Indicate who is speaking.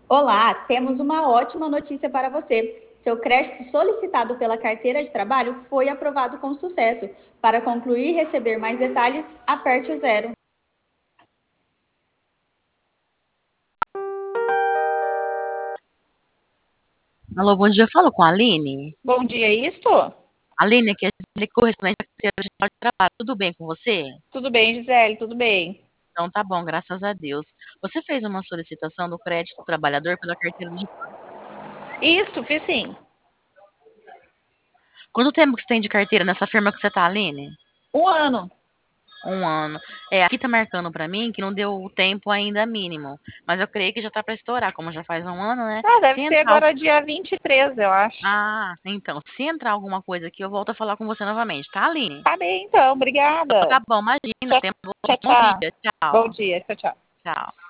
Speaker 1: Olá, temos uma ótima notícia para você. Seu crédito solicitado pela carteira de trabalho foi aprovado com sucesso. Para concluir e receber mais detalhes, aperte o zero.
Speaker 2: Alô, bom dia. Eu falo com a Aline.
Speaker 3: Bom dia, isto?
Speaker 2: Aline, aqui é a correspondente da carteira de trabalho. Tudo bem com você?
Speaker 3: Tudo bem, Gisele? Tudo bem?
Speaker 2: Então tá bom, graças a Deus. Você fez uma solicitação do crédito trabalhador pela carteira de...
Speaker 3: Isto, fiz sim.
Speaker 2: Quanto tempo que você tem de carteira nessa firma que você tá, Aline?
Speaker 3: Um ano.
Speaker 2: Um ano. Aqui tá marcando pra mim que não deu o tempo ainda mínimo. Mas eu creio que já tá pra estourar, como já faz um ano, né?
Speaker 3: Ah, deve
Speaker 2: Se
Speaker 3: ser
Speaker 2: entrar...
Speaker 3: agora dia 23, eu acho.
Speaker 2: Ah, então, se entrar alguma coisa aqui, eu volto a falar com você novamente, tá, Aline?
Speaker 3: Tá bem, então.
Speaker 2: Então
Speaker 3: Obrigada.
Speaker 2: tá bom, imagina.
Speaker 3: Tchau,
Speaker 2: Tenha um
Speaker 3: tchau,
Speaker 2: bom
Speaker 3: tchau.
Speaker 2: dia.
Speaker 3: Bom
Speaker 2: Tchau.
Speaker 3: dia. Tchau, tchau.
Speaker 2: Tchau.